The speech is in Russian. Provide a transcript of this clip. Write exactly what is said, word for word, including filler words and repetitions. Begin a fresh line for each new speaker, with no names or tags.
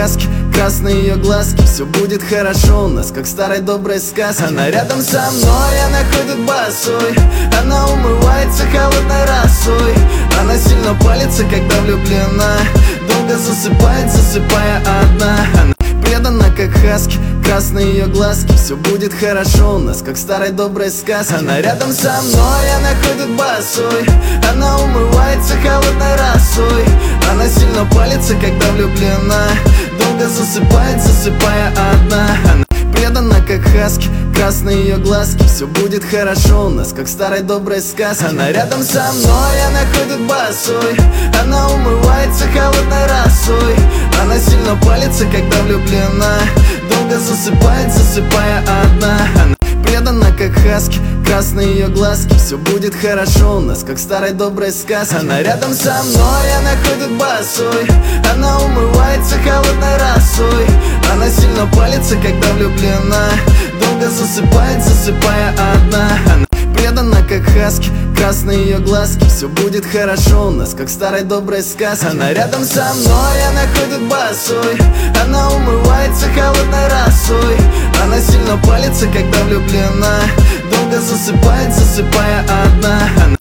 хаски, красные ее глазки. Все будет хорошо у нас, как в старой доброй сказке. Она рядом со мной, она ходит босой, она умывается холодной росой. Она сильно палится, когда влюблена, долго засыпает, засыпая одна. Она предана, как хаски, красные ее глазки. Все будет хорошо у нас, как в старой доброй сказке. Она рядом со мной, она ходит босой, она умывается холодной росой. Она сильно палится, когда влюблена, долго засыпает, засыпая одна. Она предана, как хаски, красные ее глазки. Все будет хорошо у нас, как в старой доброй сказке. Она рядом со мной, она ходит босой, она умывается холодной росой. Она сильно палится, когда влюблена, долго засыпает, засыпая одна. Она предана, как хаски, красные ее глазки. Все будет хорошо у нас, как в старой доброй сказке. Она рядом со мной, она ходит босой, она умывается холодной росой. Она сильно палится, когда влюблена, долго засыпает, засыпая одна. Она предана, как хаски, красные ее глазки. Все будет хорошо у нас, как в старой доброй сказке. Она рядом со мной, она ходит босой, она умывается холодной росой. Она сильно палится, когда влюблена, долго засыпает, засыпая одна. Она